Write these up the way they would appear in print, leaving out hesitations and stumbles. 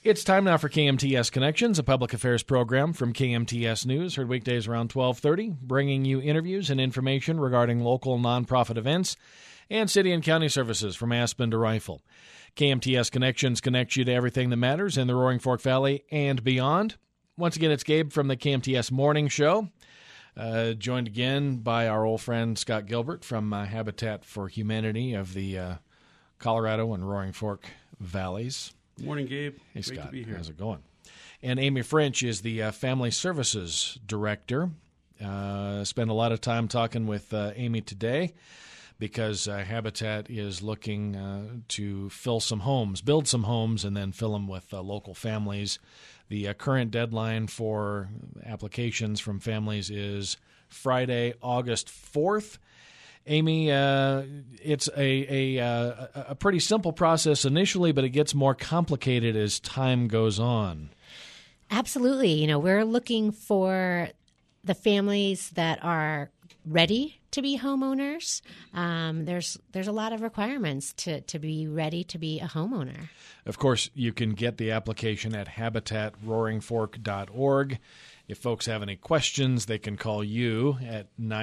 It's time now for KMTS Connections, a public affairs program from KMTS News, heard weekdays around 12:30, bringing you interviews and information regarding local nonprofit events and city and county services from Aspen to Rifle. KMTS Connections connects you to everything that matters in the Roaring Fork Valley and beyond. Once again, it's Gabe from the KMTS Morning Show, joined again by our old friend Scott Gilbert from Habitat for Humanity of the Colorado and Roaring Fork Valleys. Good morning, Gabe. Hey, Great Scott. to be here. How's it going? And Amy French is the Family Services Director. Spent a lot of time talking with Amy today because Habitat is looking to fill some homes, build some homes, and then fill them with local families. The current deadline for applications from families is Friday, August 4th. Amy, it's a pretty simple process initially, but it gets more complicated as time goes on. Absolutely. You know, we're looking for the families that are ready to be homeowners. There's a lot of requirements to be ready to be a homeowner. Of course, you can get the application at habitatroaringfork.org. If folks have any questions, they can call you at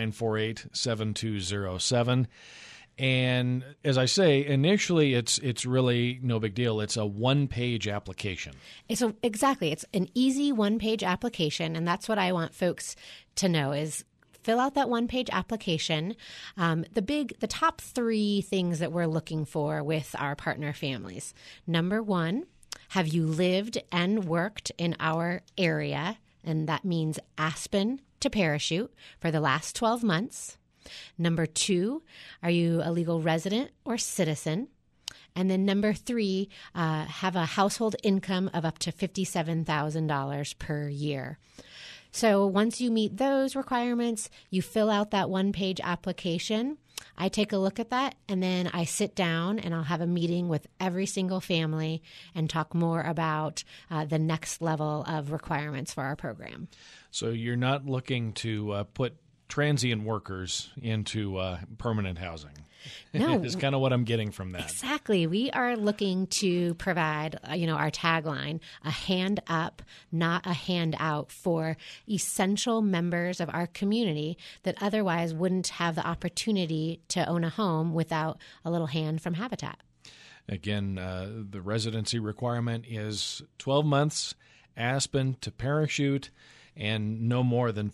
948-7207. And as I say, initially it's really no big deal. It's a one-page application. Exactly. It's an easy one-page application, and that's what I want folks to know is fill out that one-page application. The top three things that we're looking for with our partner families. Number one, have you lived and worked in our area? And that means Aspen to Parachute for the last 12 months. Number two, are you a legal resident or citizen? And then number three, have a household income of up to $57,000 per year. So once you meet those requirements, you fill out that one-page application. I take a look at that, and then I sit down and I'll have a meeting with every single family and talk more about the next level of requirements for our program. So you're not looking to put transient workers into permanent housing. No. It's kind of what I'm getting from that. Exactly. We are looking to provide, our tagline, a hand up, not a handout for essential members of our community that otherwise wouldn't have the opportunity to own a home without a little hand from Habitat. Again, the residency requirement is 12 months, Aspen to Parachute, and no more than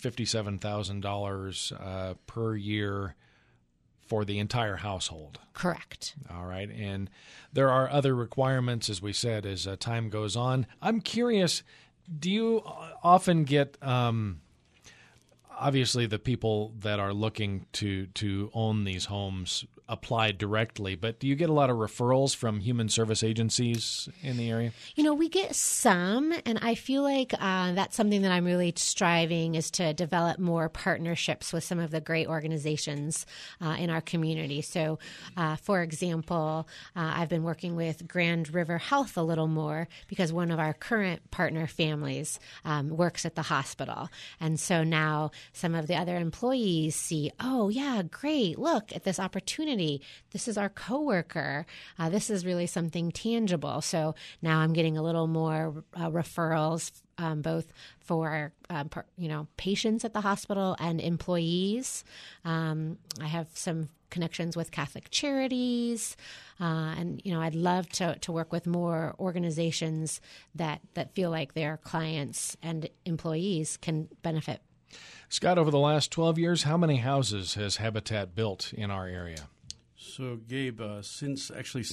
$57,000 per year for the entire household. Correct. All right. And there are other requirements, as we said, as time goes on. I'm curious, do you often get, obviously the people that are looking to own these homes apply directly, but do you get a lot of referrals from human service agencies in the area? We get some, and I feel like that's something that I'm really striving is to develop more partnerships with some of the great organizations in our community. So, for example, I've been working with Grand River Health a little more because one of our current partner families works at the hospital. And so now some of the other employees see, oh, yeah, great, look at this opportunity. This is our coworker. This is really something tangible. So now I'm getting a little more referrals, both for patients at the hospital and employees. I have some connections with Catholic Charities, and I'd love to work with more organizations that feel like their clients and employees can benefit. Scott, over the last 12 years, how many houses has Habitat built in our area? So, Gabe, since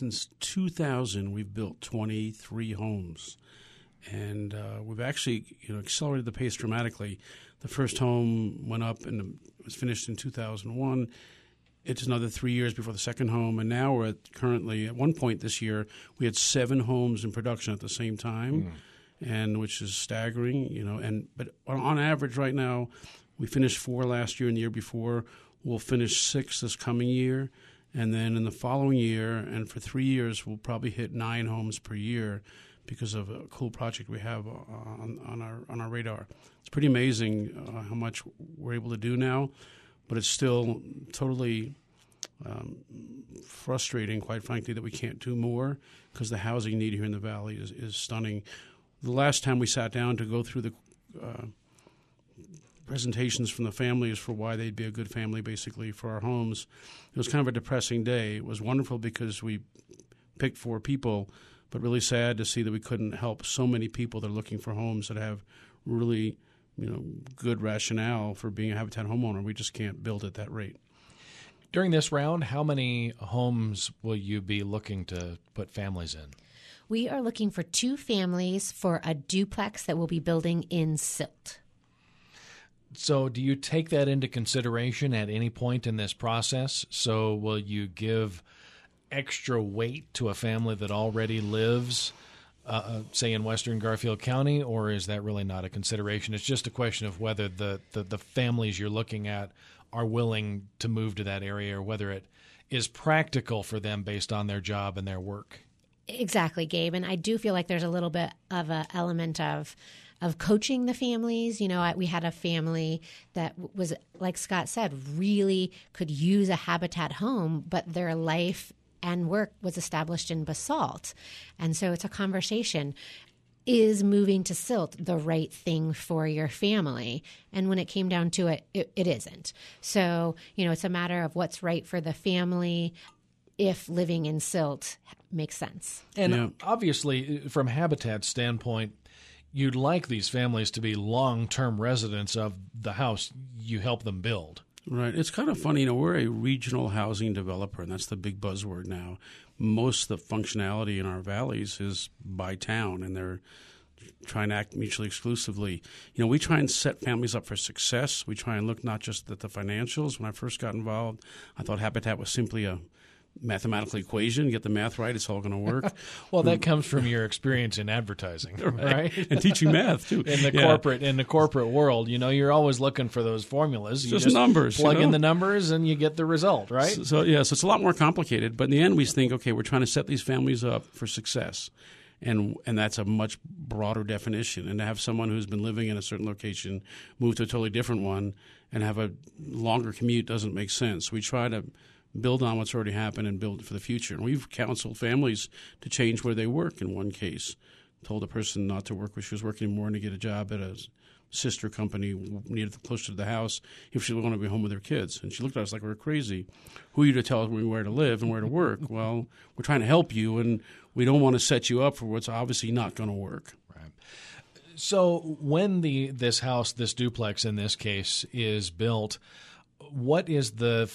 2000, we've built 23 homes. And we've actually accelerated the pace dramatically. The first home went up and was finished in 2001. It's another 3 years before the second home. And now we're at one point this year, we had 7 homes in production at the same time, and which is staggering, but on average right now, we finished 4 last year and the year before. We'll finish 6 this coming year. And then in the following year, and for 3 years, we'll probably hit 9 homes per year because of a cool project we have on our radar. It's pretty amazing how much we're able to do now, but it's still totally frustrating, quite frankly, that we can't do more because the housing need here in the Valley is stunning. The last time we sat down to go through the presentations from the families for why they'd be a good family, basically, for our homes, it was kind of a depressing day. It was wonderful because we picked 4 people, but really sad to see that we couldn't help so many people that are looking for homes that have really, good rationale for being a Habitat homeowner. We just can't build at that rate. During this round, how many homes will you be looking to put families in? We are looking for 2 families for a duplex that we'll be building in Silt. So do you take that into consideration at any point in this process? So will you give extra weight to a family that already lives, say, in Western Garfield County, or is that really not a consideration? It's just a question of whether the families you're looking at are willing to move to that area or whether it is practical for them based on their job and their work. Exactly, Gabe. And I do feel like there's a little bit of an element of coaching the families. We had a family that was, like Scott said, really could use a Habitat home, but their life and work was established in Basalt. And so it's a conversation. Is moving to Silt the right thing for your family? And when it came down to it, it isn't. So, it's a matter of what's right for the family if living in Silt makes sense. And obviously, from Habitat's standpoint, you'd like these families to be long-term residents of the house you help them build. Right. It's kind of funny. We're a regional housing developer, and that's the big buzzword now. Most of the functionality in our valleys is by town, and they're trying to act mutually exclusively. We try and set families up for success. We try and look not just at the financials. When I first got involved, I thought Habitat was simply a mathematical equation. Get the math right, it's all going to work. Well, that comes from your experience in advertising, right? And teaching math too. In the corporate world, you're always looking for those formulas. You just numbers. Plug in the numbers and you get the result, right? So it's a lot more complicated. But in the end, we think, okay, we're trying to set these families up for success. And that's a much broader definition. And to have someone who's been living in a certain location move to a totally different one and have a longer commute doesn't make sense. We try to build on what's already happened and build for the future. And we've counseled families to change where they work in one case. Told a person not to work where she was working anymore and to get a job at a sister company needed closer to the house if she wanted to be home with her kids. And she looked at us like we were crazy. Who are you to tell us where to live and where to work? Well, we're trying to help you, and we don't want to set you up for what's obviously not going to work. Right. So when this house, this duplex in this case, is built, what is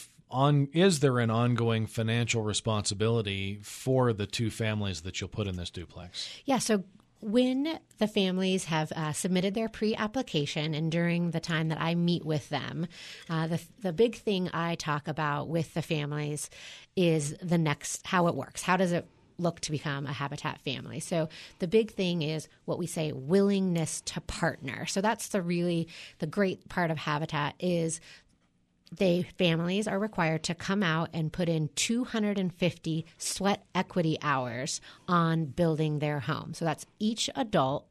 is there an ongoing financial responsibility for the 2 families that you'll put in this duplex? Yeah, so when the families have submitted their pre-application and during the time that I meet with them, the big thing I talk about with the families is how it works. How does it look to become a Habitat family? So the big thing is what we say, willingness to partner. So that's the great part of Habitat is families are required to come out and put in 250 sweat equity hours on building their home. So that's each adult.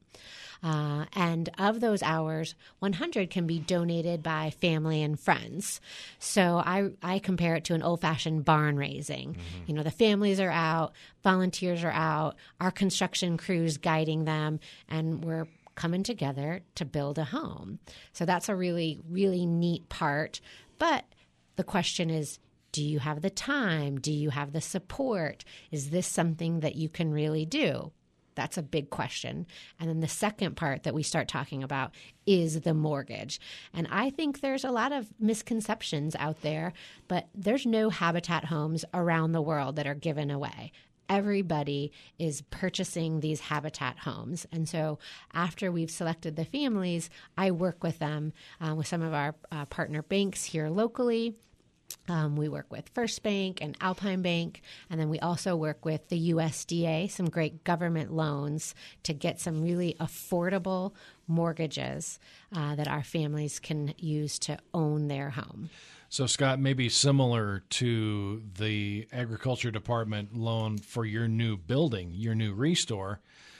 And of those hours, 100 can be donated by family and friends. So I compare it to an old-fashioned barn raising. Mm-hmm. The families are out, volunteers are out, our construction crews guiding them, and we're coming together to build a home. So that's a really, really neat part. But the question is, do you have the time? Do you have the support? Is this something that you can really do? That's a big question. And then the second part that we start talking about is the mortgage. And I think there's a lot of misconceptions out there, but there's no Habitat homes around the world that are given away. Everybody is purchasing these Habitat homes. And so after we've selected the families, I work with them with some of our partner banks here locally. We work with First Bank and Alpine Bank, and then we also work with the USDA, some great government loans to get some really affordable mortgages that our families can use to own their home. So, Scott, maybe similar to the Agriculture Department loan for your new building, your new restore,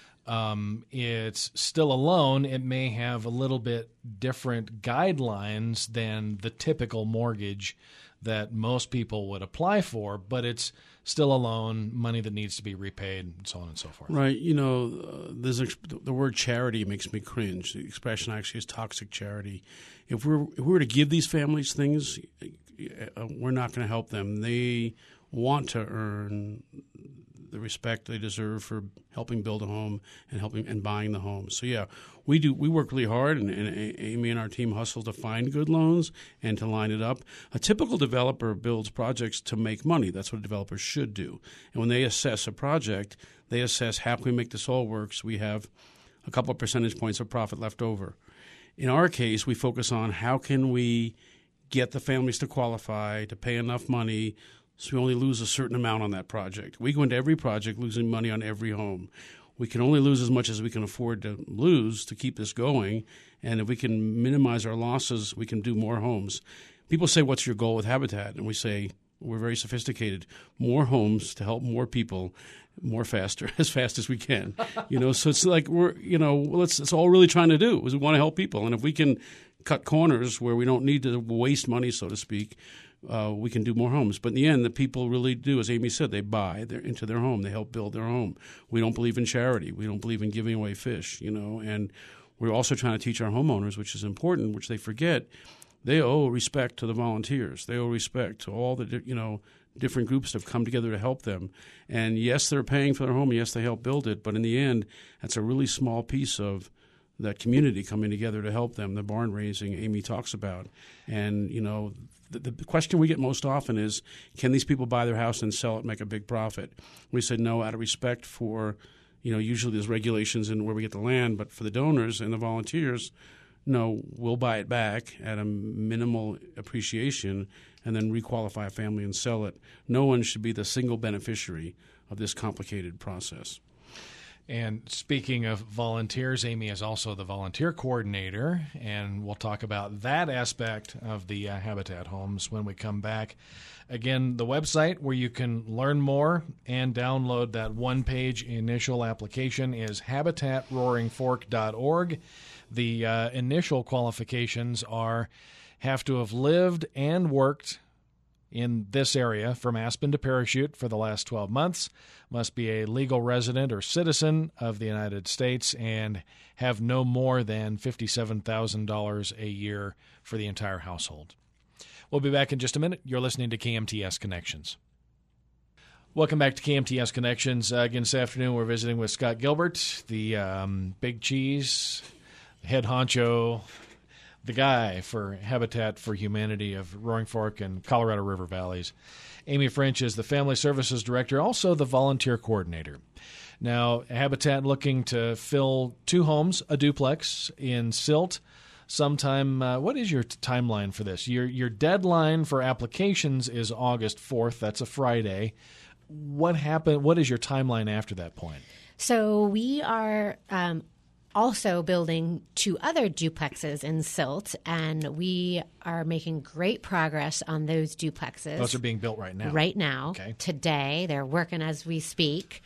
it's still a loan. It may have a little bit different guidelines than the typical mortgage that most people would apply for, but it's still a loan, money that needs to be repaid, and so on and so forth. Right. The word charity makes me cringe. The expression actually is toxic charity. If we were to give these families things, we're not going to help them. They want to earn the respect they deserve for helping build a home and buying the home. So yeah, we work really hard, and Amy and our team hustle to find good loans and to line it up. A typical developer builds projects to make money. That's what a developer should do. And when they assess a project, they assess how can we make this all work so we have a couple of percentage points of profit left over. In our case, we focus on how can we get the families to qualify, to pay enough money so we only lose a certain amount on that project. We go into every project losing money on every home. We can only lose as much as we can afford to lose to keep this going, and if we can minimize our losses, we can do more homes. People say, what's your goal with Habitat? And we say, we're very sophisticated. More homes to help more people more faster, as fast as we can. So it's like it's all really trying to do is we want to help people. And if we can cut corners where we don't need to waste money, so to speak, we can do more homes. But in the end, the people really do, as Amy said, they buy into their home. They help build their home. We don't believe in charity. We don't believe in giving away fish, and we're also trying to teach our homeowners, which is important, which they forget. They owe respect to the volunteers. They owe respect to all the, different groups that have come together to help them. And yes, they're paying for their home. Yes, they help build it. But in the end, that's a really small piece of that community coming together to help them, the barn raising Amy talks about. And, the question we get most often is, can these people buy their house and sell it and make a big profit? We said no, out of respect for, usually there's regulations in where we get the land, but for the donors and the volunteers, no, we'll buy it back at a minimal appreciation and then requalify a family and sell it. No one should be the single beneficiary of this complicated process. And speaking of volunteers, Amy is also the volunteer coordinator, and we'll talk about that aspect of the Habitat homes when we come back. Again, the website where you can learn more and download that one-page initial application is habitatroaringfork.org. The initial qualifications have to have lived and worked in this area from Aspen to Parachute for the last 12 months, must be a legal resident or citizen of the United States, and have no more than $57,000 a year for the entire household. We'll be back in just a minute. You're listening to KMTS Connections. Welcome back to KMTS Connections. Again, this afternoon we're visiting with Scott Gilbert, the Big Cheese, head honcho, the guy for Habitat for Humanity of Roaring Fork and Colorado River Valleys. Amy French is the Family Services Director, also the Volunteer Coordinator. Now, Habitat looking to fill 2 homes, a duplex in Silt. Sometime, what is your timeline for this? Your deadline for applications is August 4th. That's a Friday. What happened? What is your timeline after that point? So we are also building 2 other duplexes in Silt, and we are making great progress on those duplexes. Those are being built right now? Right now, okay. Today. They're working as we speak.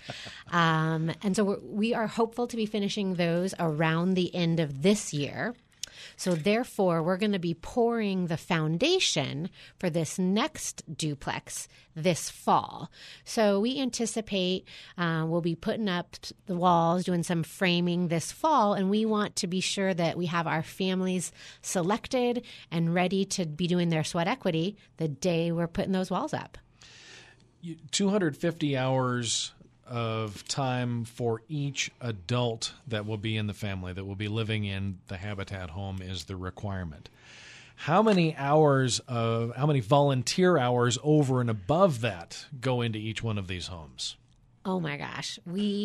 And so we are hopeful to be finishing those around the end of this year. So therefore, we're going to be pouring the foundation for this next duplex this fall. So we anticipate we'll be putting up the walls, doing some framing this fall, and we want to be sure that we have our families selected and ready to be doing their sweat equity the day we're putting those walls up. 250 hours of time for each adult that will be in the family, that will be living in the Habitat home, is the requirement. How many volunteer hours over and above that go into each one of these homes? Oh my gosh.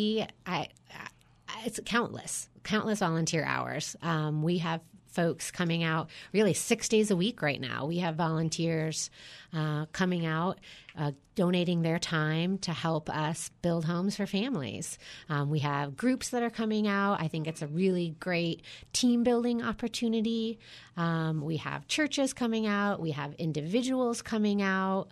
It's countless volunteer hours. We have folks coming out really 6 days a week right now. We have volunteers coming out, donating their time to help us build homes for families. We have groups that are coming out. I think it's a really great team building opportunity. We have churches coming out. We have individuals coming out.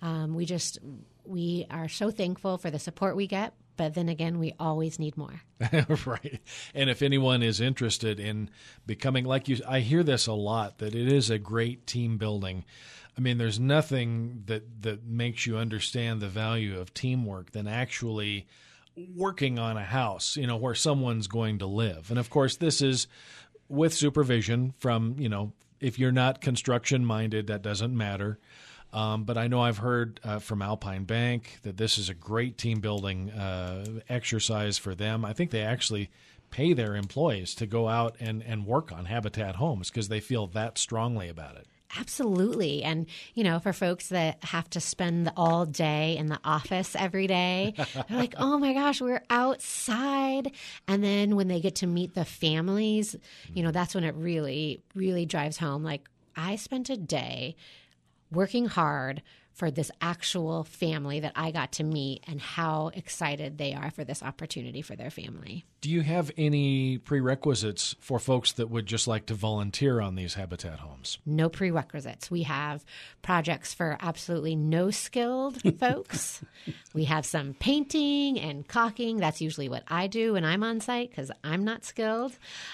We are so thankful for the support we get. But then again, we always need more. Right. And if anyone is interested in becoming, I hear this a lot, that it is a great team building. I mean, there's nothing that makes you understand the value of teamwork than actually working on a house, where someone's going to live. And of course, this is with supervision from, if you're not construction minded, that doesn't matter. But I know I've heard from Alpine Bank that this is a great team building exercise for them. I think they actually pay their employees to go out and work on Habitat homes because they feel that strongly about it. Absolutely. And, for folks that have to spend all day in the office every day, they're like, oh my gosh, we're outside. And then when they get to meet the families, that's when it really, really drives home. Like, I spent a day working hard for this actual family that I got to meet and how excited they are for this opportunity for their family. Do you have any prerequisites for folks that would just like to volunteer on these Habitat homes? No prerequisites. We have projects for absolutely no skilled folks. We have some painting and caulking. That's usually what I do when I'm on site because I'm not skilled.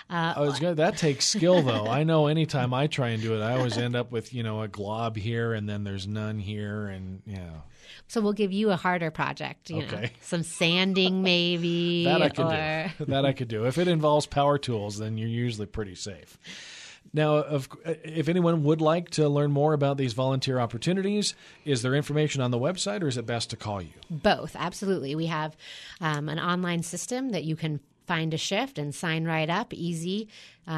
That takes skill, though. I know anytime I try and do it, I always end up with, a glob here and then there's none here. And, So we'll give you a harder project, okay. Some sanding maybe. That I can do. That I could do. If it involves power tools, then you're usually pretty safe. Now, if anyone would like to learn more about these volunteer opportunities, is there information on the website or is it best to call you? Both, absolutely. We have an online system that you can find a shift and sign right up, easy.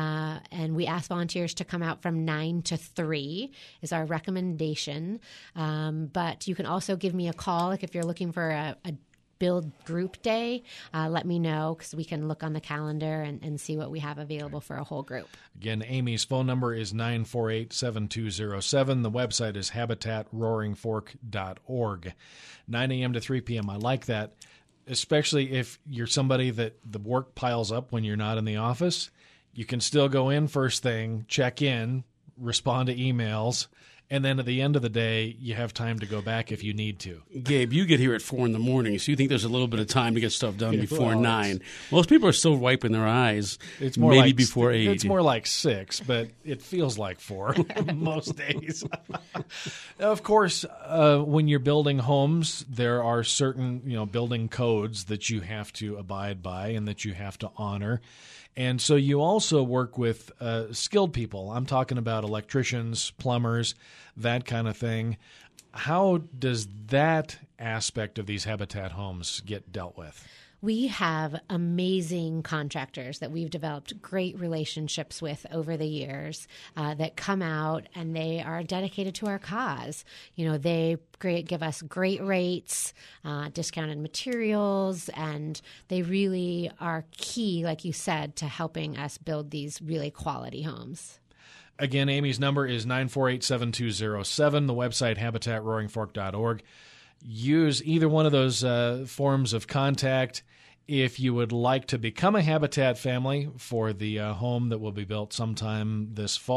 And we ask volunteers to come out from 9 to 3 is our recommendation. But you can also give me a call if you're looking for a build group day. Let me know because we can look on the calendar and see what we have available for a whole group. Again, Amy's phone number is 948-7207. The website is habitatroaringfork.org. 9 a.m. to 3 p.m. I like that. Especially if you're somebody that the work piles up when you're not in the office, you can still go in first thing, check in, respond to emails, and then at the end of the day, you have time to go back if you need to. Gabe, you get here at 4 a.m, so you think there's a little bit of time to get stuff done before 9. Most people are still wiping their eyes. It's more maybe like, before 8. It's more like 6, but it feels like 4 most days. Of course, when you're building homes, there are certain building codes that you have to abide by and that you have to honor. And so you also work with skilled people. I'm talking about electricians, plumbers, that kind of thing. How does that aspect of these Habitat homes get dealt with? We have amazing contractors that we've developed great relationships with over the years that come out and they are dedicated to our cause. They give us great rates, discounted materials, and they really are key, like you said, to helping us build these really quality homes. Again, Amy's number is 948-7207, the website habitatroaringfork.org. Use either one of those forms of contact if you would like to become a Habitat family for the home that will be built starting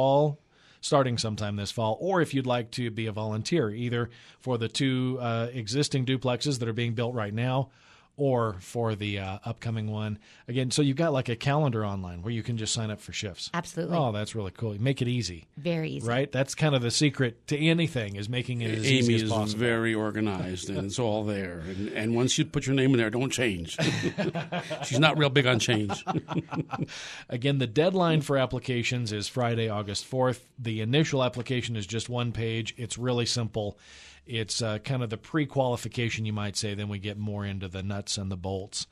sometime this fall, or if you'd like to be a volunteer, either for the 2 existing duplexes that are being built right now or for the upcoming one. Again, so you've got like a calendar online where you can just sign up for shifts. Absolutely. Oh, that's really cool. You make it easy. Very easy. Right? That's kind of the secret to anything, is making it as easy as possible. Amy is very organized, and it's all there. And once you put your name in there, don't change. She's not real big on change. Again, the deadline for applications is Friday, August 4th. The initial application is just 1 page. It's really simple. It's kind of the pre-qualification, you might say. Then we get more into the nuts and the bolts.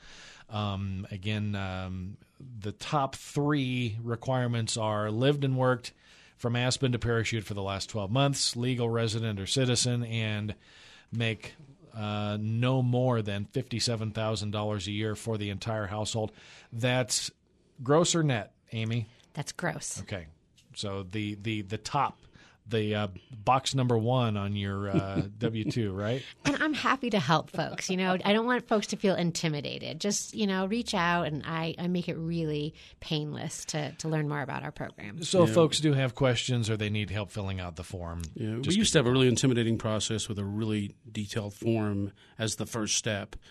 The top 3 requirements are lived and worked from Aspen to Parachute for the last 12 months, legal resident or citizen, and make no more than $57,000 a year for the entire household. That's gross or net, Amy? That's gross. Okay. So the top, the box number 1 on your W-2, right? And I'm happy to help folks. I don't want folks to feel intimidated. Just, reach out, and I make it really painless to learn more about our program. So if folks do have questions or they need help filling out the form. Yeah, we used to have a really intimidating process with a really detailed form as the first step.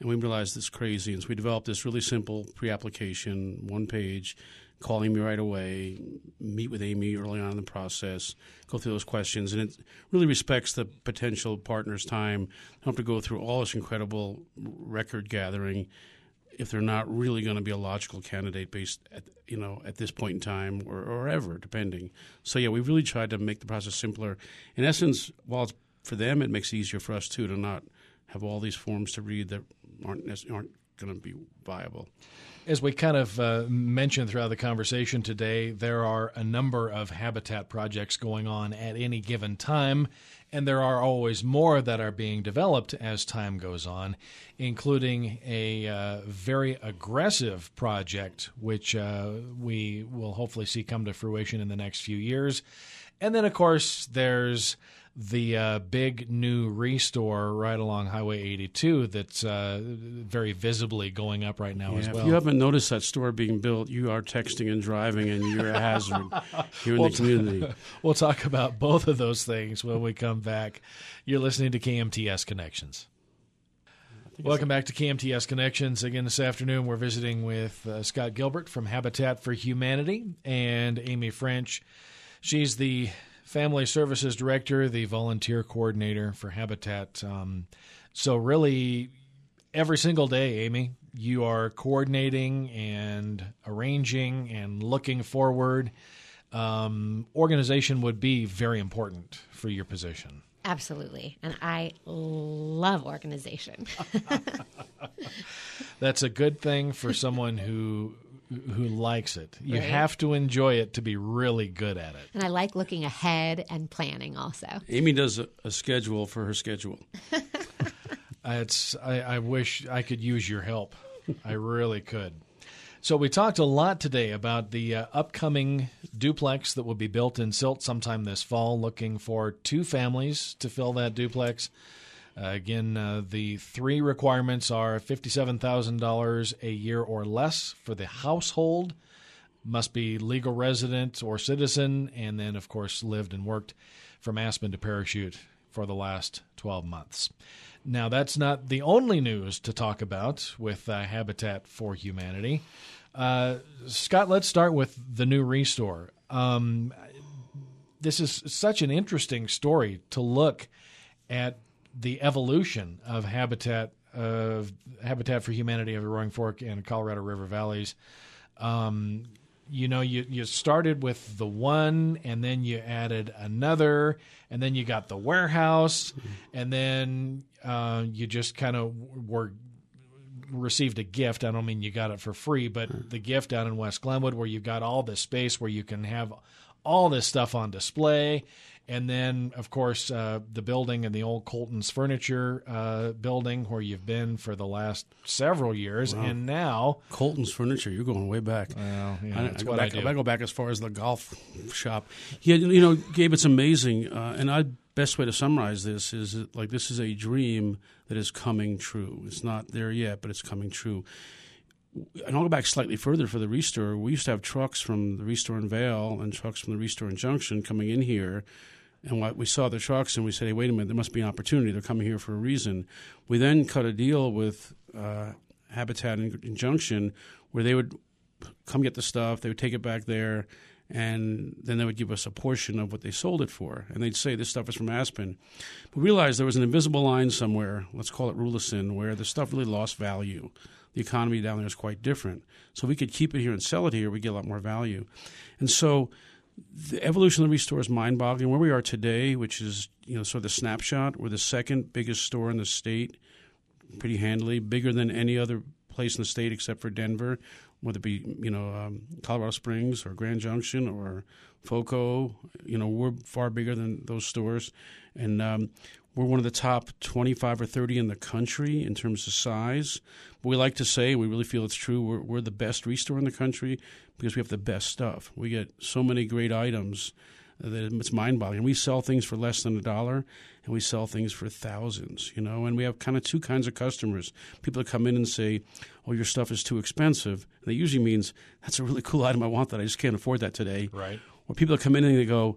And we realized this is crazy. And so we developed this really simple pre-application, 1 page, calling me right away, meet with Amy early on in the process, go through those questions. And it really respects the potential partner's time. They don't have to go through all this incredible record gathering if they're not really going to be a logical candidate based at this point in time or ever, depending. So, yeah, we've really tried to make the process simpler. In essence, while it's for them, it makes it easier for us, too, to not have all these forms to read that aren't going to be viable. As we kind of mentioned throughout the conversation today, there are a number of habitat projects going on at any given time, and there are always more that are being developed as time goes on, including a very aggressive project, which we will hopefully see come to fruition in the next few years. And then, of course, there's the big new restore right along Highway 82 that's very visibly going up right now as well. If you haven't noticed that store being built, you are texting and driving, and you're a hazard here in the community. We'll talk about both of those things when we come back. You're listening to KMTS Connections. Welcome back to KMTS Connections. Again, this afternoon we're visiting with Scott Gilbert from Habitat for Humanity and Amy French. She's the Family Services Director, the volunteer coordinator for Habitat. So really, every single day, Amy, you are coordinating and arranging and looking forward. Organization would be very important for your position. Absolutely. And I love organization. That's a good thing for someone who likes it. You Right. have to enjoy it to be really good at it. And I like looking ahead and planning also. Amy does a schedule for her schedule. I wish I could use your help. I really could. So we talked a lot today about the upcoming duplex that will be built in Silt sometime this fall, looking for 2 families to fill that duplex. Again, the 3 requirements are $57,000 a year or less for the household, must be legal resident or citizen, and then, of course, lived and worked from Aspen to Parachute for the last 12 months. Now, that's not the only news to talk about with Habitat for Humanity. Scott, let's start with the new restore. This is such an interesting story to look at the evolution of Habitat for Humanity of the Roaring Fork and Colorado River Valleys. You started with the one, and then you added another, and then you got the warehouse, and then you just kind of received a gift. I don't mean you got it for free, but the gift down in West Glenwood where you've got all this space where you can have all this stuff on display. And then, of course, the building in the old Colton's Furniture building where you've been for the last several years. Wow. And now... Colton's Furniture, you're going way back. Well, yeah, I go back as far as the golf shop. Yeah, Gabe, it's amazing. And the best way to summarize this is like this is a dream that is coming true. It's not there yet, but it's coming true. And I'll go back slightly further for the Restore. We used to have trucks from the Restore in Vail and trucks from the Restore in Junction coming in here. And we saw the trucks and we said, hey, wait a minute, there must be an opportunity. They're coming here for a reason. We then cut a deal with Habitat in Junction where they would come get the stuff, they would take it back there, and then they would give us a portion of what they sold it for. And they'd say, this stuff is from Aspen. We realized there was an invisible line somewhere, let's call it Rulison, where the stuff really lost value. The economy down there is quite different. So if we could keep it here and sell it here, we get a lot more value. And so the evolution of the Restore is mind-boggling. Where we are today, which is sort of the snapshot, we're the second biggest store in the state, pretty handily, bigger than any other place in the state except for Denver, whether it be Colorado Springs or Grand Junction or FOCO. We're far bigger than those stores, and we're one of the top 25 or 30 in the country in terms of size. But we like to say, we really feel it's true, we're the best Restore in the country because we have the best stuff. We get so many great items that it's mind-boggling. We sell things for less than $1, and we sell things for thousands, and we have kind of 2 kinds of customers. People that come in and say, oh, your stuff is too expensive. And that usually means, that's a really cool item I want that. I just can't afford that today. Right. Or people that come in and they go,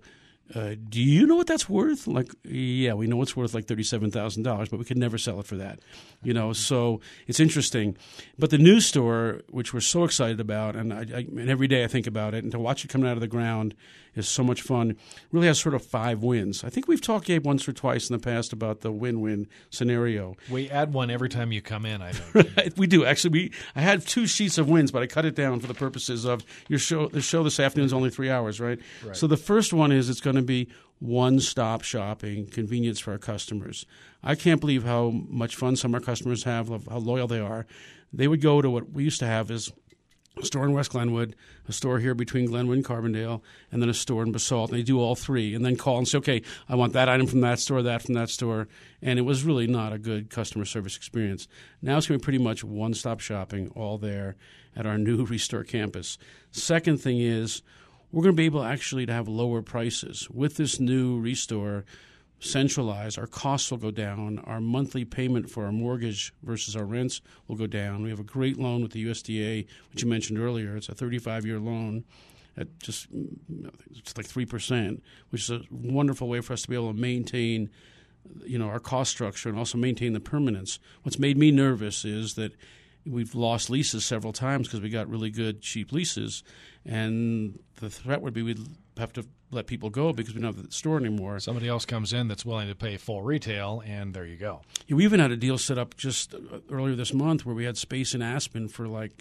do you know what that's worth? Like, yeah, we know it's worth like $37,000, but we could never sell it for that. So it's interesting. But the new store, which we're so excited about, and and every day I think about it, and to watch it coming out of the ground is so much fun, really has sort of 5 wins. I think we've talked, Gabe, once or twice in the past about the win-win scenario. We add one every time you come in, I think. We do. Actually, I had 2 sheets of wins, but I cut it down for the purposes of your show. The show this afternoon is only 3 hours, right? So the first one is it's going to be one-stop shopping, convenience for our customers. I can't believe how much fun some of our customers have, how loyal they are. They would go to what we used to have is a store in West Glenwood, a store here between Glenwood and Carbondale, and then a store in Basalt. And they do all 3 and then call and say, okay, I want that item from that store, that from that store. And it was really not a good customer service experience. Now it's going to be pretty much one-stop shopping all there at our new Restore campus. Second thing is we're going to be able actually to have lower prices. With this new Restore centralized, our costs will go down. Our monthly payment for our mortgage versus our rents will go down. We have a great loan with the USDA, which you mentioned earlier. It's a 35-year loan at it's like 3%, which is a wonderful way for us to be able to maintain our cost structure and also maintain the permanence. What's made me nervous is that we've lost leases several times because we got really good, cheap leases, and the threat would be we'd have to let people go because we don't have the store anymore. Somebody else comes in that's willing to pay full retail, and there you go. We even had a deal set up just earlier this month where we had space in Aspen for like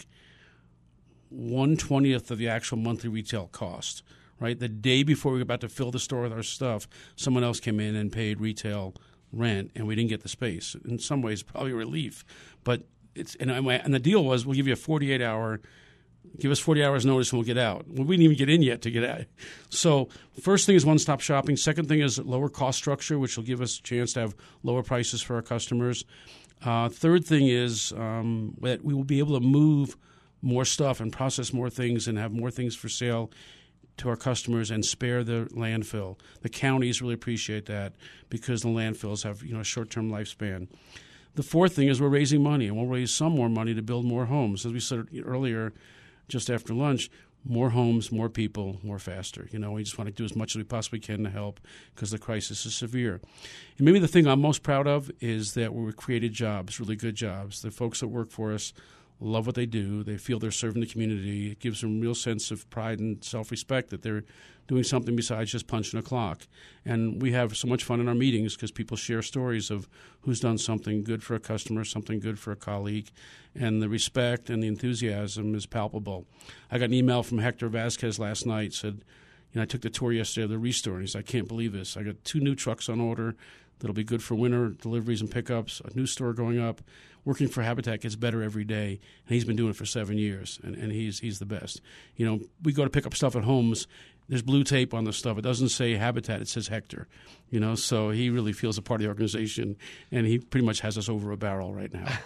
1/20th of the actual monthly retail cost. Right, the day before we were about to fill the store with our stuff, someone else came in and paid retail rent, and we didn't get the space. In some ways, probably a relief, but and the deal was we'll give you a 48-hour. Give us 40 hours notice and we'll get out. Well, we didn't even get in yet to get out. So first thing is one-stop shopping. Second thing is lower cost structure, which will give us a chance to have lower prices for our customers. Third thing is that we will be able to move more stuff and process more things and have more things for sale to our customers and spare the landfill. The counties really appreciate that because the landfills have a short-term lifespan. The fourth thing is we're raising money, and we'll raise some more money to build more homes. As we said earlier, just after lunch, more homes, more people, more faster. We just want to do as much as we possibly can to help because the crisis is severe. And maybe the thing I'm most proud of is that we've created jobs, really good jobs. The folks that work for us love what they do. They feel they're serving the community. It gives them a real sense of pride and self-respect that they're doing something besides just punching a clock. And we have so much fun in our meetings because people share stories of who's done something good for a customer, something good for a colleague, and the respect and the enthusiasm is palpable. I got an email from Hector Vasquez last night, said, I took the tour yesterday of the Restore, and he said, I can't believe this. I got 2 new trucks on order that'll be good for winter deliveries and pickups, a new store going up. Working for Habitat gets better every day, and he's been doing it for 7 years, and he's the best. We go to pick up stuff at homes. There's blue tape on the stuff. It doesn't say Habitat. It says Hector. So he really feels a part of the organization, and he pretty much has us over a barrel right now.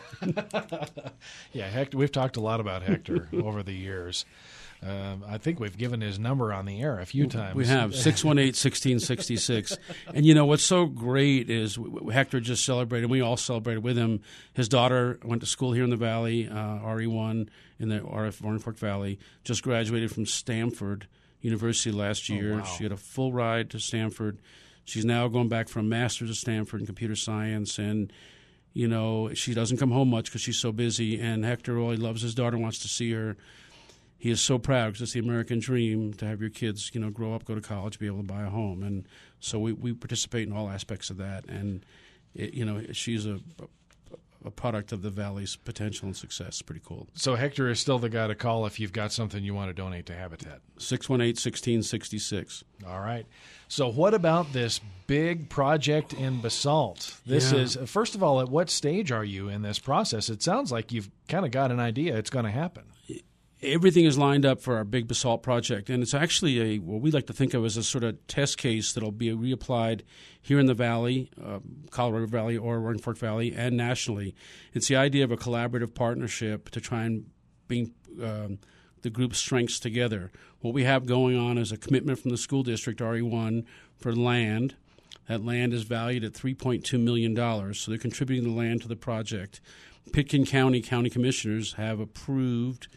Yeah, Hector. We've talked a lot about Hector over the years. I think we've given his number on the air a few times. We have, 618-1666. And what's so great is Hector just celebrated. We all celebrated with him. His daughter went to school here in the Valley, RE1 in the RF Roaring Fork Valley, just graduated from Stanford University last year. Oh, wow. She had a full ride to Stanford. She's now going back for a master's at Stanford in computer science. And, she doesn't come home much because she's so busy. And Hector really loves his daughter, wants to see her. He is so proud because it's the American dream to have your kids, grow up, go to college, be able to buy a home. And so we participate in all aspects of that. And, she's a product of the Valley's potential and success. Pretty cool. So Hector is still the guy to call if you've got something you want to donate to Habitat. 618-1666. All right. So what about this big project in Basalt? This is, first of all, at what stage are you in this process? It sounds like you've kind of got an idea it's going to happen. Everything is lined up for our big Basalt project, and it's actually what we like to think of as a sort of test case that'll be reapplied here in the Valley, Colorado Valley or Roaring Fork Valley, and nationally. It's the idea of a collaborative partnership to try and bring the group's strengths together. What we have going on is a commitment from the school district, RE1, for land. That land is valued at $3.2 million, so they're contributing the land to the project. Pitkin County commissioners have approved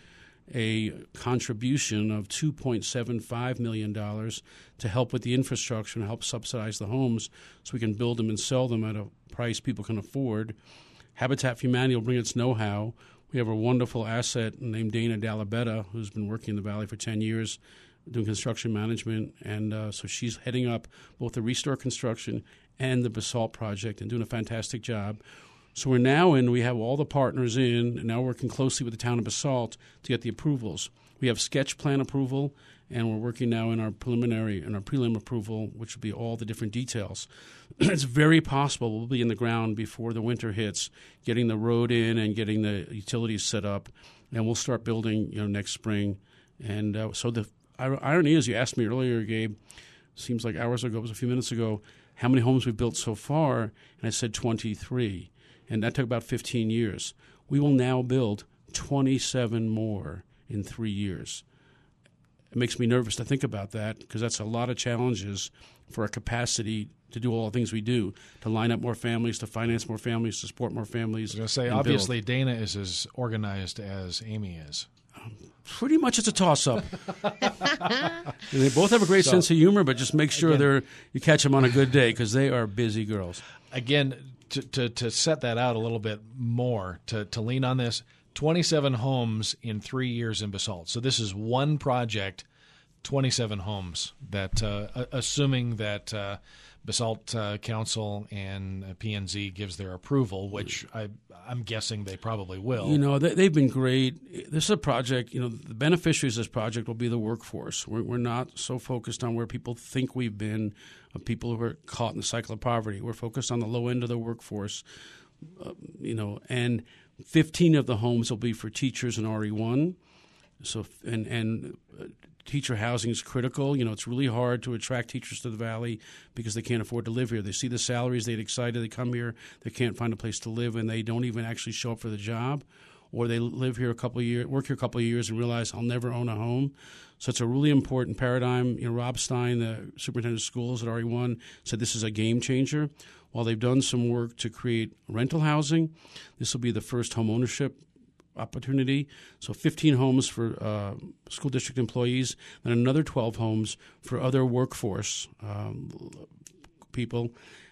a contribution of $2.75 million to help with the infrastructure and help subsidize the homes so we can build them and sell them at a price people can afford. Habitat for Humanity will bring its know-how. We have a wonderful asset named Dana Dalabetta, who's been working in the Valley for 10 years doing construction management, and so she's heading up both the Restore construction and the Basalt project and doing a fantastic job. So we have all the partners in, and now working closely with the town of Basalt to get the approvals. We have sketch plan approval, and we're working now in our prelim approval, which will be all the different details. It's very possible we'll be in the ground before the winter hits, getting the road in and getting the utilities set up, and we'll start building next spring. And so the irony is, you asked me earlier, Gabe, seems like hours ago, it was a few minutes ago, how many homes we've built so far, and I said 23. And that took about 15 years. We will now build 27 more in 3 years. It makes me nervous to think about that because that's a lot of challenges for our capacity to do all the things we do, to line up more families, to finance more families, to support more families. I was going to say, obviously, Dana is as organized as Amy is. Pretty much it's a toss-up. They both have a great sense of humor, but just make sure you catch them on a good day because they are busy girls. Again, to set that out a little bit more, to lean on this, 27 homes in 3 years in Basalt. So this is one project, 27 homes, that assuming that Basalt Council and P&Z gives their approval, which I'm guessing they probably will. They've been great. This is a project, the beneficiaries of this project will be the workforce. We're not so focused on where people think we've been, of people who are caught in the cycle of poverty. We're focused on the low end of the workforce, and 15 of the homes will be for teachers in RE1. So, and teacher housing is critical. It's really hard to attract teachers to the Valley because they can't afford to live here. They see the salaries, they get excited, they come here, they can't find a place to live, and they don't even actually show up for the job. Or they live here work here a couple of years and realize I'll never own a home. So it's a really important paradigm. Rob Stein, the superintendent of schools at RE1, said this is a game changer. While they've done some work to create rental housing, this will be the first home ownership opportunity. So 15 homes for school district employees, and another 12 homes for other workforce people.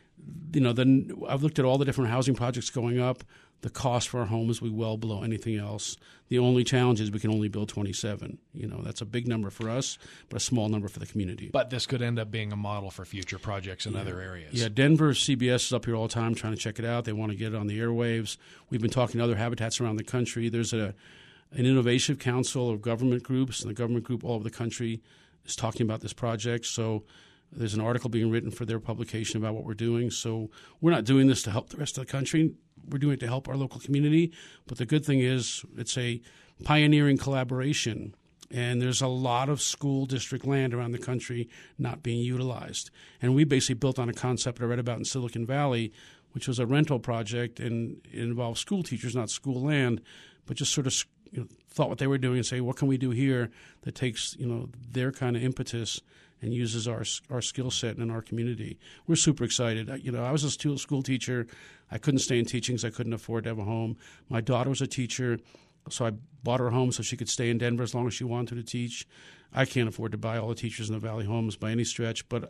Then I've looked at all the different housing projects going up. The cost for our homes will be well below anything else. The only challenge is we can only build 27. That's a big number for us, but a small number for the community. But this could end up being a model for future projects in other areas. Yeah, Denver CBS is up here all the time trying to check it out. They want to get it on the airwaves. We've been talking to other habitats around the country. There's an innovation council of government groups, and the government group all over the country is talking about this project. So there's an article being written for their publication about what we're doing. So we're not doing this to help the rest of the country. We're doing it to help our local community. But the good thing is it's a pioneering collaboration. And there's a lot of school district land around the country not being utilized. And we basically built on a concept I read about in Silicon Valley, which was a rental project, and it involved school teachers, not school land, but just sort of thought what they were doing and say, what can we do here that takes their kind of impetus and uses our skill set in our community. We're super excited. I was a school teacher. I couldn't stay in teaching because I couldn't afford to have a home. My daughter was a teacher, so I bought her a home so she could stay in Denver as long as she wanted to teach. I can't afford to buy all the teachers in the Valley homes by any stretch, but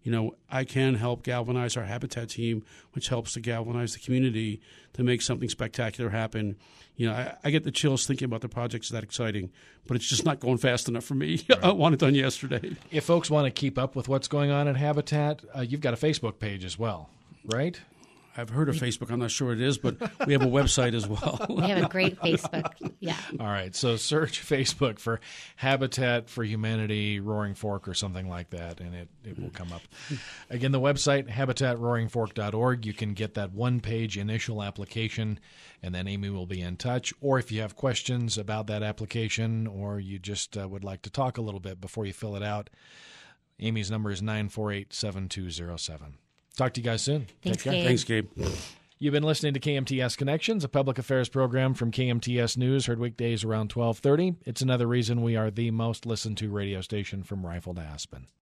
I can help galvanize our Habitat team, which helps to galvanize the community to make something spectacular happen. I get the chills thinking about the projects that exciting, but it's just not going fast enough for me. Right. I want it done yesterday. If folks want to keep up with what's going on at Habitat, you've got a Facebook page as well, right? I've heard of Facebook. I'm not sure it is, but we have a website as well. We have a great Facebook. Yeah. All right. So search Facebook for Habitat for Humanity Roaring Fork or something like that, and it will come up. Again, the website, habitatroaringfork.org. You can get that one-page initial application, and then Amy will be in touch. Or if you have questions about that application or you just would like to talk a little bit before you fill it out, Amy's number is 948-7207. Talk to you guys soon. Thanks, Take care. Gabe. Thanks, Gabe. You've been listening to KMTS Connections, a public affairs program from KMTS News, heard weekdays around 12:30. It's another reason we are the most listened to radio station from Rifle to Aspen.